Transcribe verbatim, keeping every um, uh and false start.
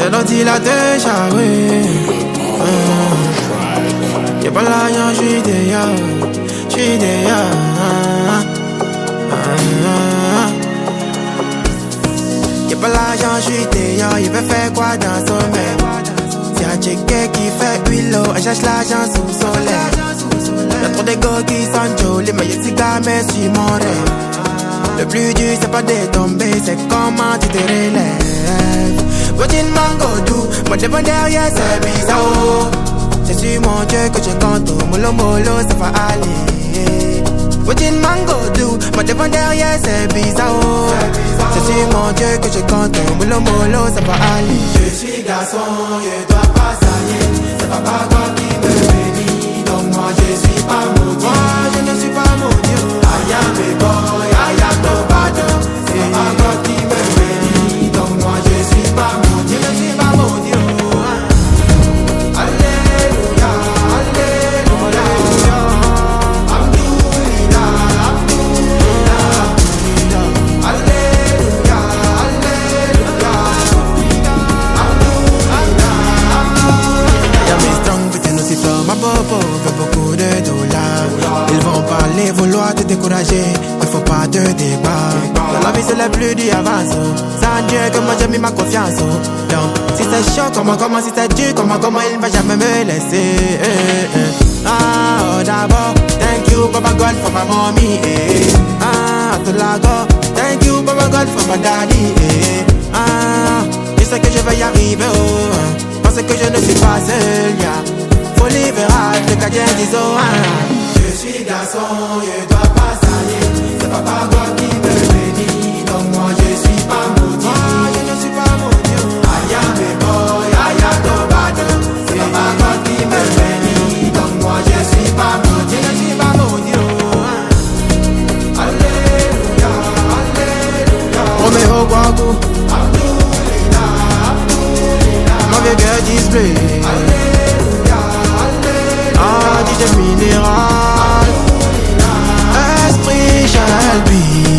l'autre il a déjà, oui. Y'a pas l'argent, j'suis déjà, j'suis déjà. Y'a pas l'argent, j'suis déjà. Il veut faire quoi dans son mec? C'est un checker qui fait huile, elle cherche l'argent sous soleil. Y'a trop de gars qui sont jolis, mais y'a si gamins sur mon rêve. Le plus dur c'est pas de tomber, c'est comment tu te relèves. Watching mango doux, moi devant derrière c'est bizarre. C'est sur mon Dieu que je compte, mollo mollo ça va aller. Watching mango doux, moi devant derrière c'est bizarre. C'est sur mon Dieu que je compte, mollo mollo ça va aller. Je suis garçon, je dois pas salir. C'est pas pas toi qui me bénis, donc moi je suis pas maudit. Moi je ne suis pas maudit. I am a boy, I am no pardon. C'est pas toi qui me bénis, donc moi je suis pas maudit. Je ne suis pas maudit. Alléluia, alléluia. Alléluia, alléluia. Alléluia, alléluia. Y'a mes strong, putain aussi fort, ma bobo fait beaucoup de dollars. Ils vont parler, vouloir te décourager, il faut pas de débat. Dans la vie c'est le plus dur avance. Sans Dieu que moi j'ai mis ma confiance. Donc si c'est chaud, comment, comment, si c'est dur, comment, comment il ne va jamais me laisser. eh, eh. Ah, oh d'abord, thank you Papa God for my mommy. eh. Ah, to la go, thank you Papa God for my daddy. eh. Ah, je sais que je vais y arriver, oh, parce que je ne suis pas seul, yeah. Faut libéral, le gardien des eaux. Je suis garçon, je dois pas salir. C'est papa God qui me bénit, donc moi je suis pas maudit. Moi je ne suis pas maudit. I am a boy, I am no bad. C'est papa God qui me bénit, donc moi je suis pas maudit. Je ne suis pas maudit. Alléluia, alléluia. On est au Guagu. Abdoulina, Abdoulina. Ma vieux girl display. Ah, D J Minéral, Esprit Shelby.